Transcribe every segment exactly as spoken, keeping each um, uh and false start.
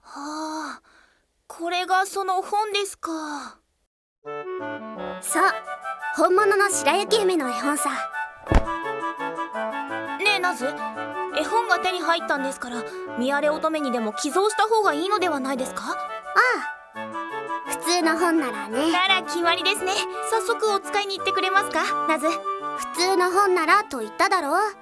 はあ、これがその本ですか。 そう、本物の白雪姫の絵本さ。 ねえナズ、絵本が手に入ったんですから、見荒れ乙女にでも寄贈した方がいいのではないですか？ ああ、普通の本ならね。 なら決まりですね。早速お使いに行ってくれますか、ナズ。 普通の本ならと言っただろう。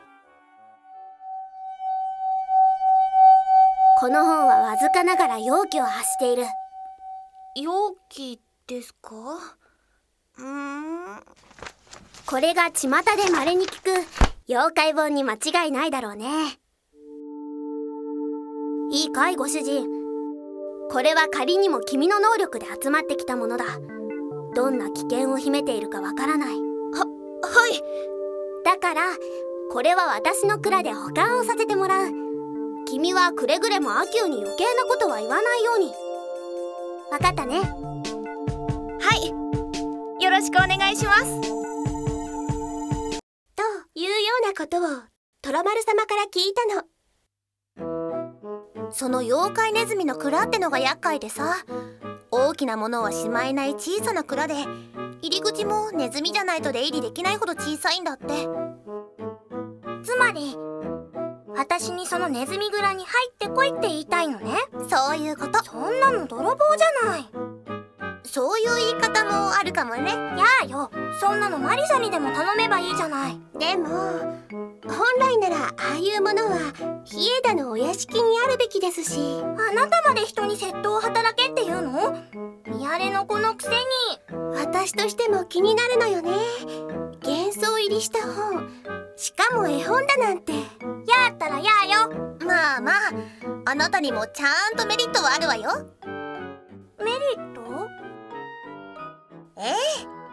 この本はわずかながら妖気を発している。 妖気ですか？うーん。 これが巷で稀に聞く妖怪本に間違いないだろうね。いいかいご主人、これは仮にも君の能力で集まってきたものだ。どんな危険を秘めているかわからない。 は、はい。 だからこれは私の蔵で保管をさせてもらう。君はくれぐれもアキューに余計なことは言わないように。わかったね。 はい、よろしくお願いします。 というようなことをトロマル様から聞いたの。 その妖怪ネズミの蔵ってのが厄介でさ、大きなものはしまえない小さな蔵で、入り口もネズミじゃないと出入りできないほど小さいんだって。 つまり私にそのネズミ蔵に入ってこいって言いたいのね。 そういうこと。 そんなの泥棒じゃない。 そういう言い方もあるかもね。 やあよ、そんなのマリサにでも頼めばいいじゃない。でも本来ならああいうものはヒエダのお屋敷にあるべきですし。あなたまで人に窃盗を働けって言うの？見荒れの子のくせに。私としても気になるのよね。幻想入りした本、しかも絵本だなんて。やったらやあよ。 まあまあ、あなたにもちゃんとメリットはあるわよ。 メリット？ ええ、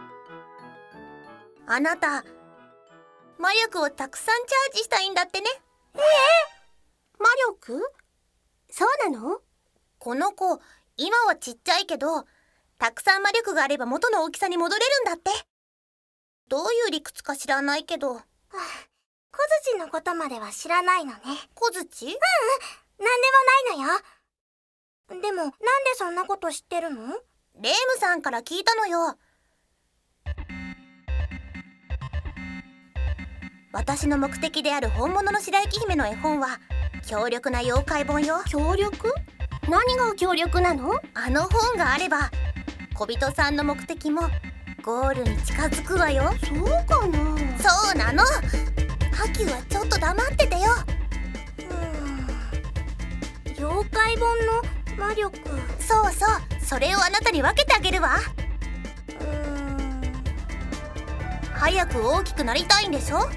あなた魔力をたくさんチャージしたいんだってね。 ええ、魔力？そうなの？ この子今はちっちゃいけど、たくさん魔力があれば元の大きさに戻れるんだって。どういう理屈か知らないけど。はあ、 小槌のことまでは知らないのね。 小槌？うん、 なんでもないのよ。でもなんでそんなこと知ってるの？ レームさんから聞いたのよ。私の目的である本物の白雪姫の絵本は強力な妖怪本よ。 強力？何が強力なの？ あの本があれば小人さんの目的もゴールに近づくわよ。 そうかな？ そうなの。ハキューはちょっと黙っててよ。 うーん、妖怪本の魔力。 そうそう、それをあなたに分けてあげるわ。 うーん、 早く大きくなりたいんでしょ？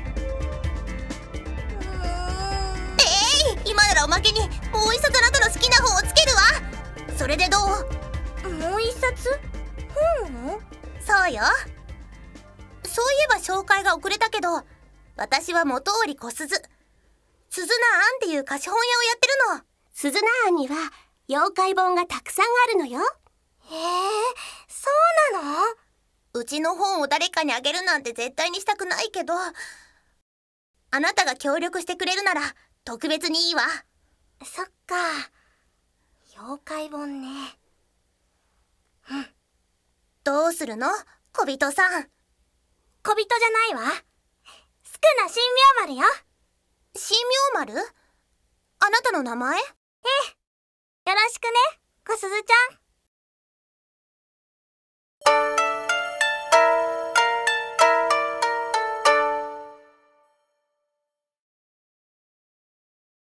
えい、今ならおまけにもう一冊あなたの好きな本をつけるわ。それでどう？ もう一冊？本？ そうよ。そういえば紹介が遅れたけど、私は元織小鈴、鈴菜庵っていう貸本屋をやってるの。 鈴菜庵には妖怪本がたくさんあるのよ。へえ、そうなの？ うちの本を誰かにあげるなんて絶対にしたくないけど、あなたが協力してくれるなら特別にいいわ。 そっか、妖怪本ね。うん。 どうするの、小人さん？ 小人じゃないわ。スクナ神妙丸よ。 神妙丸？あなたの名前？えええ。よろしくね、小鈴ちゃん。